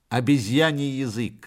Обезьяний язык.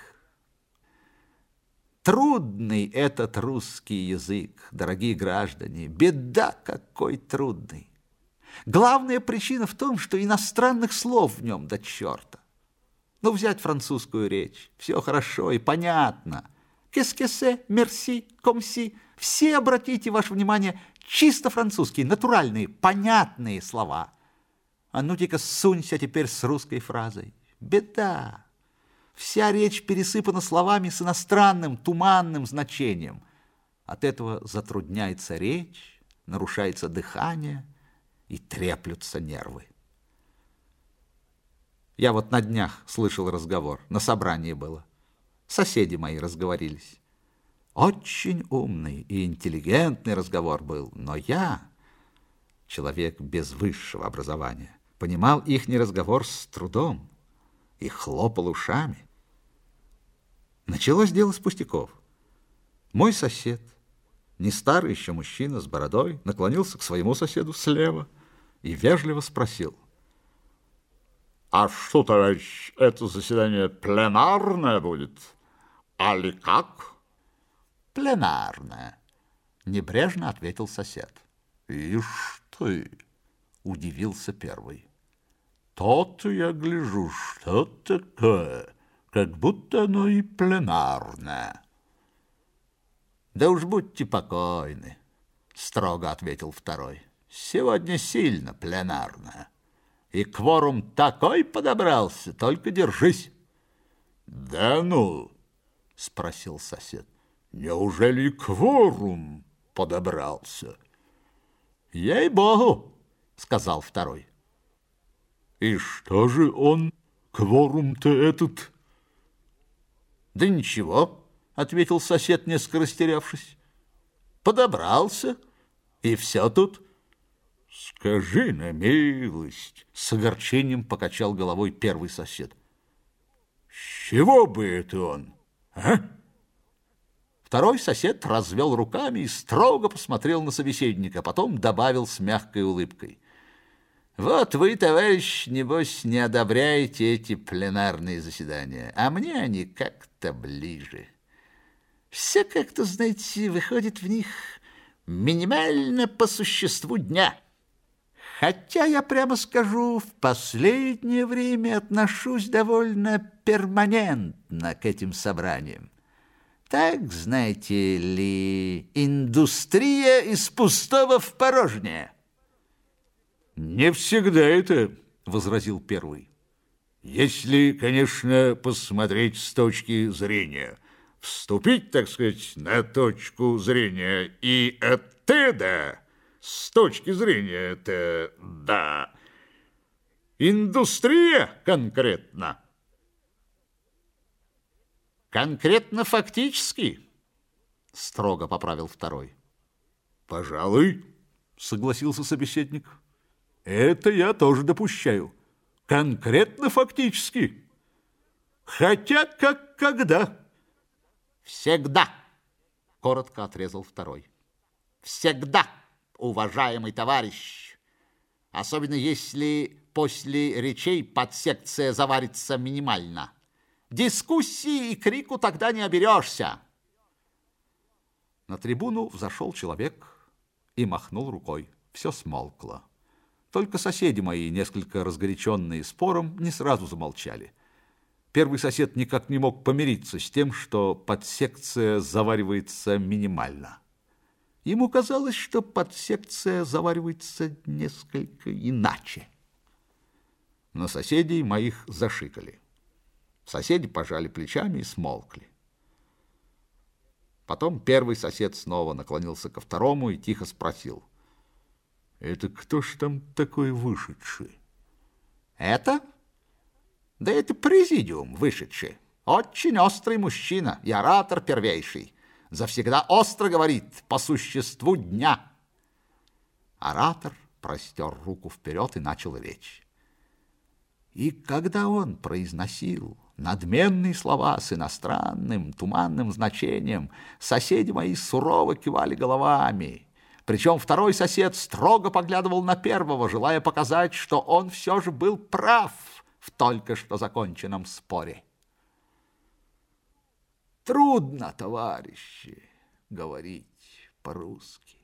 Трудный этот русский язык, дорогие граждане, беда какой трудный. Главная причина в том, что иностранных слов в нем до черта. Ну, взять французскую речь, все хорошо и понятно. Qu'est-ce que c'est, merci, comme si. Все, обратите ваше внимание, чисто французские, натуральные, понятные слова. А ну-ка сунься теперь с русской фразой. Беда. Вся речь пересыпана словами с иностранным, туманным значением. От этого затрудняется речь, нарушается дыхание и треплются нервы. Я вот на днях слышал разговор, на собрании было. Соседи мои разговорились. Очень умный и интеллигентный разговор был, но я, человек без высшего образования, понимал ихний разговор с трудом и хлопал ушами. Началось дело с пустяков. Мой сосед, не старый еще мужчина с бородой, наклонился к своему соседу слева и вежливо спросил: «А что, товарищ, это заседание пленарное будет? Али как?» «Пленарное», — небрежно ответил сосед. «Ишь ты!» — удивился первый. «То-то я гляжу, что такое, как будто оно и пленарное». «Да уж будьте покойны», — строго ответил второй. «Сегодня сильно пленарное. И кворум такой подобрался, только держись». «Да ну!» — спросил сосед. «Неужели кворум подобрался?» «Ей-богу!» — сказал второй. «И что же он, кворум-то этот?» «Да ничего», — ответил сосед, несколько растерявшись. «Подобрался, и все тут». «Скажи на милость», — с огорчением покачал головой первый сосед. «С чего бы это он, а?» Второй сосед развел руками и строго посмотрел на собеседника, потом добавил с мягкой улыбкой: «Вот вы, товарищ, небось, не одобряете эти пленарные заседания, а мне они как-то ближе. Все как-то, знаете, выходит в них минимально по существу дня. Хотя, я прямо скажу, в последнее время отношусь довольно перманентно к этим собраниям. Так, знаете ли, индустрия из пустого в порожнее». «Не всегда это», — возразил первый. «Если, конечно, посмотреть с точки зрения, вступить, так сказать, на точку зрения и оттуда, с точки зрения-то, да, индустрия конкретно». «Конкретно фактически», — строго поправил второй. «Пожалуй», — согласился собеседник. «Это я тоже допущаю. Конкретно фактически. Хотя как когда». «Всегда», — коротко отрезал второй. «Всегда, уважаемый товарищ. Особенно если после речей подсекция заварится минимально. Дискуссии и крику тогда не оберешься». На трибуну взошел человек и махнул рукой. Все смолкло. Только соседи мои, несколько разгоряченные спором, не сразу замолчали. Первый сосед никак не мог помириться с тем, что подсекция заваривается минимально. Ему казалось, что подсекция заваривается несколько иначе. На соседей моих зашикали. Соседи пожали плечами и смолкли. Потом первый сосед снова наклонился ко второму и тихо спросил: «Это кто ж там такой вышедший?» «Это? Да это президиум вышедший. Очень острый мужчина и оратор первейший. Завсегда остро говорит по существу дня». Оратор простер руку вперед и начал речь. И когда он произносил надменные слова с иностранным, туманным значением, соседи мои сурово кивали головами. Причем второй сосед строго поглядывал на первого, желая показать, что он все же был прав в только что законченном споре. Трудно, товарищи, говорить по-русски.